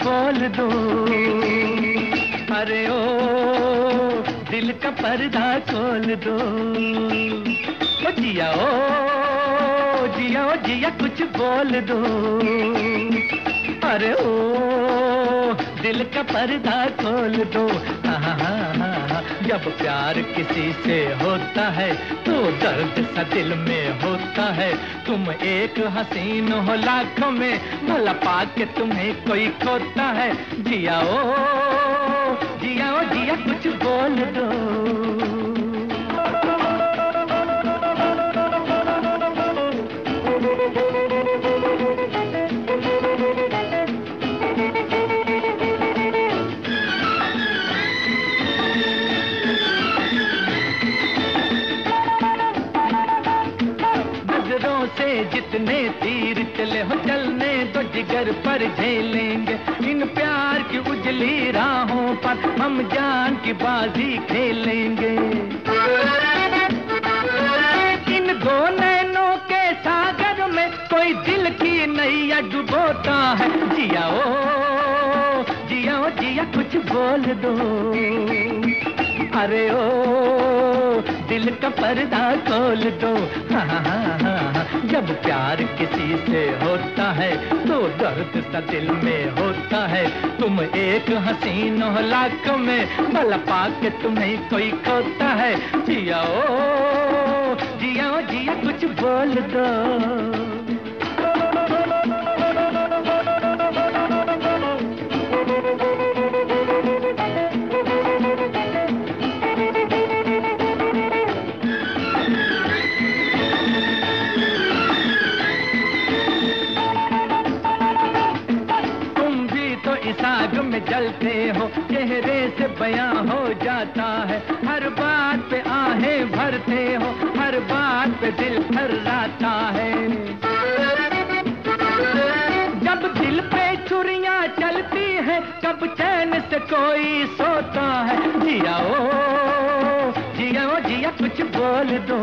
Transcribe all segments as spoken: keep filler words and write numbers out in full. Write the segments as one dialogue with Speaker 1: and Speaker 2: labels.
Speaker 1: बोल दो। अरे ओ दिल का पर्दा खोल दो। ओ जिया ओ जिया ओ जिया कुछ बोल दो। अरे ओ दिल का पर्दा खोल दो। हाँ हाँ हाँ, जब प्यार किसी से होता है तो दर्द सा दिल में होता है। तुम एक हसीन हो लाखों में, भला पाके तुम्हें कोई खोता है। जिया ओ जिया ओ जिया कुछ बोल दो। से जितने तीर चले हो चलने तो जिगर पर झेलेंगे। इन प्यार की उजली राहों पर हम जान की बाजी खेलेंगे। इन दो नैनों के सागर में कोई दिल की नैया डुबोता है। जिया ओ जिया ओ जिया कुछ बोल दो। अरे ओ दिल का पर्दा खोल दो। हाँ हाँ हाँ, जब प्यार किसी से होता है तो दर्द सा दिल में होता है। तुम एक हसीन हो लाखों में, भला पाके तुम्हें कोई खोता है। जिया ओ जिया ओ जिया कुछ बोल दो। साग में जलते हो, चेहरे से बयां हो जाता है। हर बात पे आहें भरते हो, हर बात पे दिल थर्राता है। जब दिल पे छुरियां चलती हैं, कब चैन से कोई सोता है। जिया ओ जिया ओ जिया कुछ बोल दो।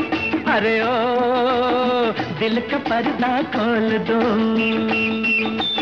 Speaker 1: अरे ओ दिल का पर्दा खोल दो।